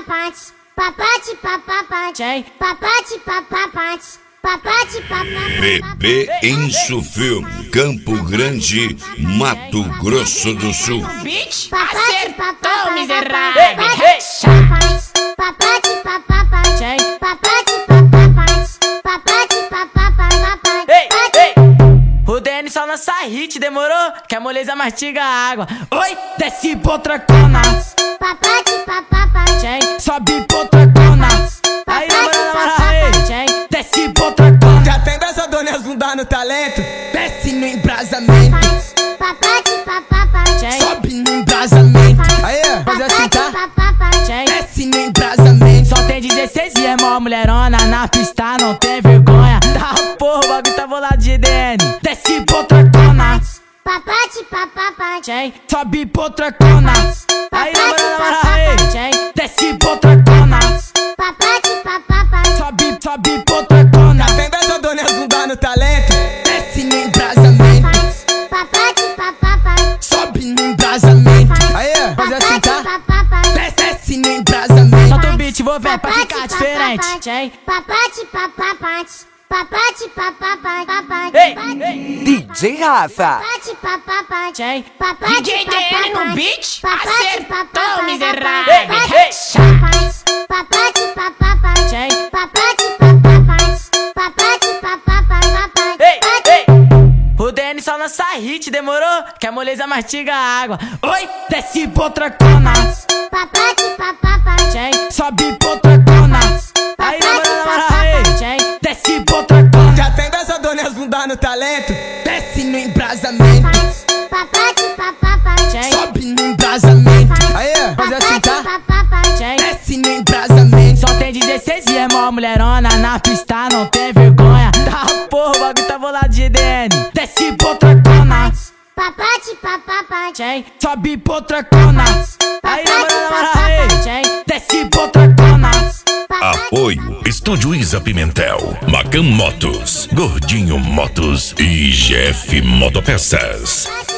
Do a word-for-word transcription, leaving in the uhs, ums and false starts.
papapate, papate papapate, papate papapate, papate papapate. Bebê Enso Film, Campo Grande, Mato Grosso do Sul. Bitch, Papate acertou, papapate, miserável. papate papate, papate papapate, papate papapate. Ei, ei. O Denis só lança hit, demorou? Que a moleza mastiga a água. Oi, desce potracona. Papate papapate, Sobe potracona. Aí, na moral, na moral, aí. Desce potracona. Já tem besador nas bunda no talento. Desce no embrasamento. papate papapate, Sobe no embrasamento. Aí, fazer assim, tá? Desce no embrasamento. Só tem dezesseis e é mó mulherona. Na pista não tem vergonha. Tá porra, o bagulho tá bolado de D N. Desce potracona. papate papapate, Sobe potracona. Aí, na moral, na moral, aí. Desce potracona. papate papapate, Sobe, sobe potracona. Já tem besador nas bunda no talento. Desce no embrasamento. papate papapate, Sobe no embrasamento. Aí, fazer assim, tá? Desce no embrasamento. Solta o beat, vou ver pra ficar diferente. papate papapate, papate papapate, Ei, D J Rafa. papate papapate, D J D N no beat, papate acertou, papapate, miserável. papate papapate, papate papapate, papate papapate. Ei, ei. O Denis só lança hit, demorou? Que a moleza mastiga a água. Oi, desce potracona. papate papapate, Sobe potracona. Aí, na moral, na moral, aí. Desce potracona. Já tem besador nas bunda no talento. Desce no embrasamento. papate papapate, Sobe no embrasamento. Aí, fazer assim, tá? Desce no embrasamento. Só tem dezesseis e é mó mulherona. Na pista não tem vergonha. Tá porra, o bagulho tá bolado de D N. Desce potracona. papate papapate, Sobe potracona. Aí, na moral, na moral, aí. Desce potracona. Apoio Estúdio Isa Pimentel, Macam Motos, Gordinho Motos e G F Motopeças.